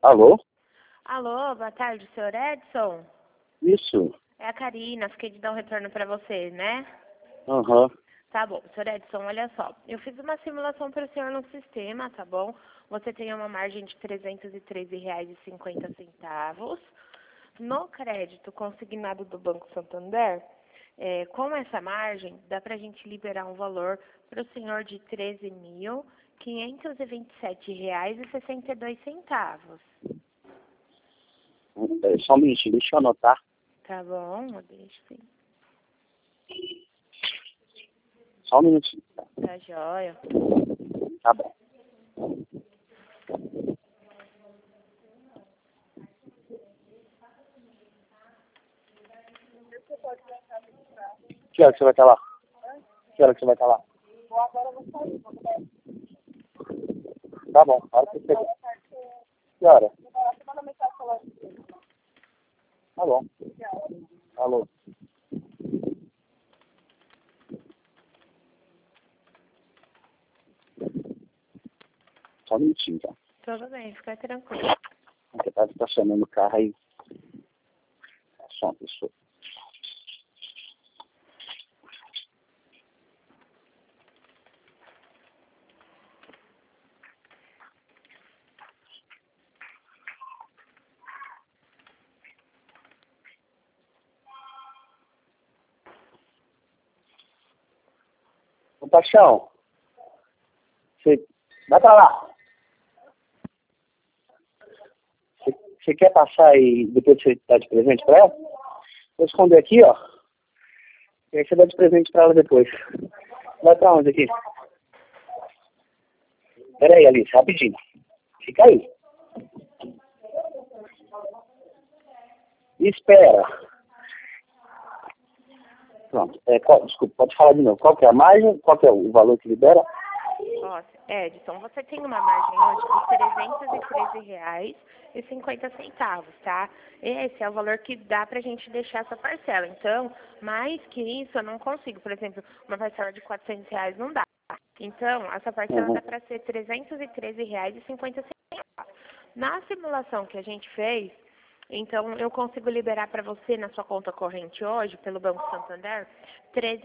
Alô? Alô, boa tarde, senhor Edson? Isso. É a Karina, fiquei de dar um retorno para você, né? Aham. Tá bom, senhor Edson, olha só. Eu fiz uma simulação para o senhor no sistema, tá bom? Você tem uma margem de R$ 313,50. No crédito consignado do Banco Santander, com essa margem, dá para a gente liberar um valor para o senhor de R$ 13.527,62. Só um minutinho, deixa eu anotar. Tá bom, deixa sim. Só um minutinho. Tá jóia. Tá bom. Que hora que você vai estar lá? Que hora que você vai estar lá? Tá bom, a hora que você chegar. Que hora? Tá bom. Alô? Só um minutinho, tá? Tudo bem, fica tranquilo. Você tá estacionando o carro aí. É só uma pessoa. Ô, Paixão, você vai pra lá. Você quer passar e depois você dá de presente pra ela? Vou esconder aqui, ó. E aí você dá de presente pra ela depois. Vai pra onde aqui? Pera aí, Alice, rapidinho. Fica aí. Espera. Pronto. Desculpa, pode falar de novo. Qual que é a margem? Qual que é o valor que libera? Ó, Edson, você tem uma margem hoje de R$ 313,50, tá? Esse é o valor que dá pra gente deixar essa parcela. Então, mais que isso eu não consigo. Por exemplo, uma parcela de R$ 400 não dá. Então, essa parcela dá pra ser R$ 313,50. Na simulação que a gente fez, então eu consigo liberar para você na sua conta corrente hoje, pelo Banco Santander, R$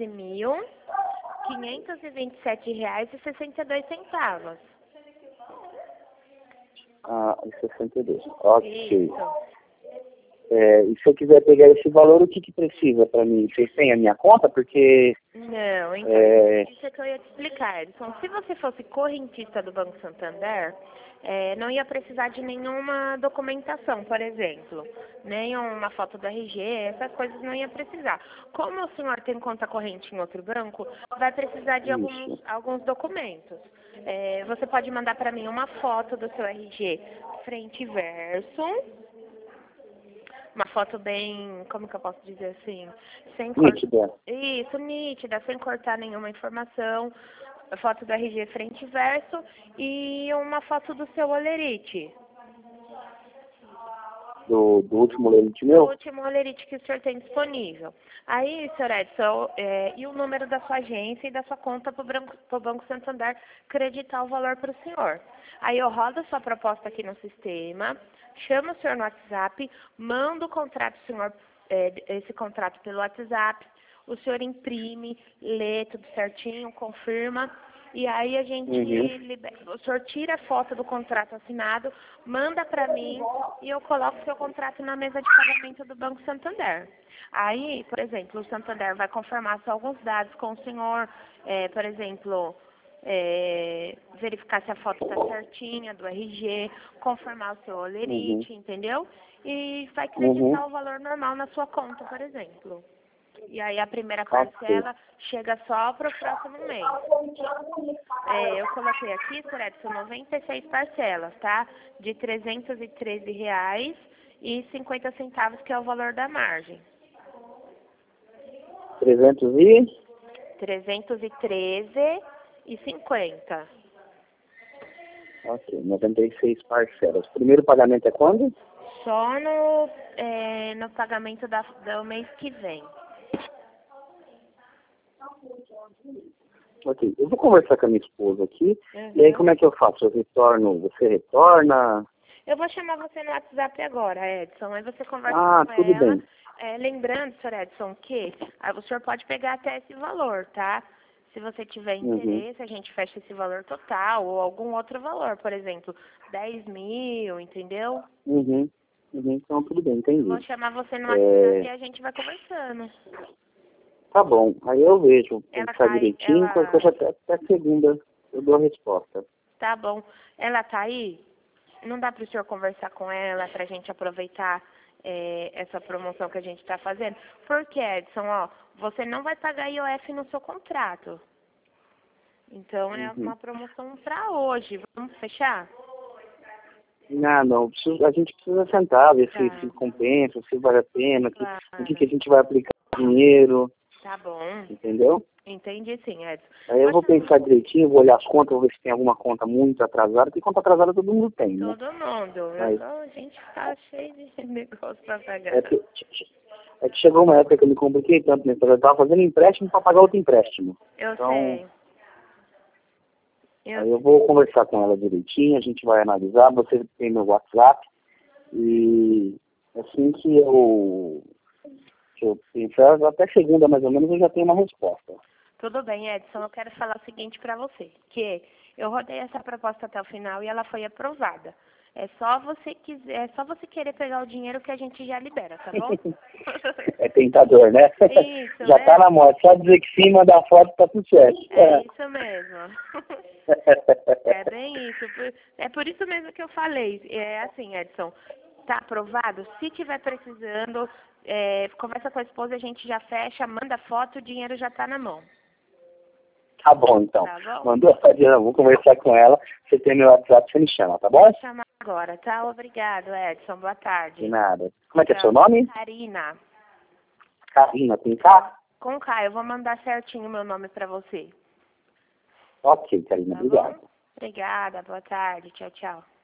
13.527,62. Ah, 62. Ok. Isso. E se eu quiser pegar esse valor, o que precisa para mim? Vocês têm a minha conta? Porque... Não, então, isso é que eu ia te explicar, Edson. Se você fosse correntista do Banco Santander, não ia precisar de nenhuma documentação, por exemplo. Nem uma foto do RG, essas coisas não ia precisar. Como o senhor tem conta corrente em outro banco, vai precisar de alguns documentos. Você pode mandar para mim uma foto do seu RG frente e verso. Uma foto bem, como que eu posso dizer assim? Nítida. Isso, nítida, sem cortar nenhuma informação. A foto do RG frente e verso e uma foto do seu olerite. Do último leite meu? Do último olerite que o senhor tem disponível. Aí, senhor Edson, e o número da sua agência e da sua conta para o Banco Santander creditar o valor para o senhor. Aí eu rodo a sua proposta aqui no sistema, chamo o senhor no WhatsApp, mando o contrato, senhor, esse contrato pelo WhatsApp, o senhor imprime, lê tudo certinho, confirma, e aí a gente o senhor tira a foto do contrato assinado, manda para mim e eu coloco o seu contrato na mesa de pagamento do Banco Santander. Aí, por exemplo, o Santander vai confirmar só alguns dados com o senhor, por exemplo, verificar se a foto está certinha do RG, confirmar o seu olerite, entendeu? E vai creditar o valor normal na sua conta, por exemplo. E aí a primeira parcela chega só para o próximo mês. Eu coloquei aqui, senhor Edson, 96 parcelas, tá? De R$ 313,50, que é o valor da margem. 313,50. Ok, 96 parcelas. O primeiro pagamento é quando? Só no pagamento do mês que vem. Ok, eu vou conversar com a minha esposa aqui, e aí como é que eu faço? Você retorna? Eu vou chamar você no WhatsApp agora, Edson. Aí você conversa com tudo ela. bem. Lembrando, senhor Edson, que o senhor pode pegar até esse valor, tá? Se você tiver Uhum. interesse, a gente fecha esse valor total ou algum outro valor, por exemplo, 10 mil, entendeu? Uhum. Então, tudo bem, entendi. Vou chamar você no WhatsApp e a gente vai conversando. Tá bom, aí eu vejo, Ela pensar tá aí, direitinho, qualquer coisa até segunda eu dou a resposta. Tá bom. Ela tá aí? Não dá para o senhor conversar com ela para a gente aproveitar essa promoção que a gente está fazendo? Porque, Edson, ó, você não vai pagar IOF no seu contrato. Então, é uma promoção para hoje. Vamos fechar? Não, a gente precisa sentar, ver Tá. se compensa, se vale a pena, Claro. o que a gente vai aplicar dinheiro, Tá bom. entendeu? Entendi sim, Edson. Aí eu vou pensar direitinho, vou olhar as contas, vou ver se tem alguma conta muito atrasada, porque conta atrasada todo mundo tem, né? Todo mundo. Mas A gente tá cheio de negócio para pagar. é que chegou uma época que eu me compliquei tanto, né? Eu estava fazendo empréstimo para pagar outro empréstimo. Eu Então, sei. aí eu vou conversar com ela direitinho, a gente vai analisar, você tem meu WhatsApp, e assim que eu pensar, até segunda mais ou menos, eu já tenho uma resposta. Tudo bem, Edson. Eu quero falar o seguinte para você, que eu rodei essa proposta até o final e ela foi aprovada. É só você querer pegar o dinheiro que a gente já libera, tá bom? É tentador, né? Isso, já tá na moda, só dizer que sim, mandar foto, tá tudo certo. É isso mesmo. É bem isso. É por isso mesmo que eu falei. É assim, Edson, tá aprovado? Se tiver precisando, conversa com a esposa, a gente já fecha, manda foto, o dinheiro já tá na mão. Tá bom, então. Tá bom? Mandou a Fadina, vou conversar com ela. Você tem meu WhatsApp, você me chama, tá bom? Vou chamar agora, tá? Obrigado, Edson. Boa tarde. De nada. Como é que é seu nome? Karina. Karina, tem K? Com K, eu vou mandar certinho meu nome pra você. Ok, Karina, Tá obrigado. bom? Obrigada, boa tarde. Tchau, tchau.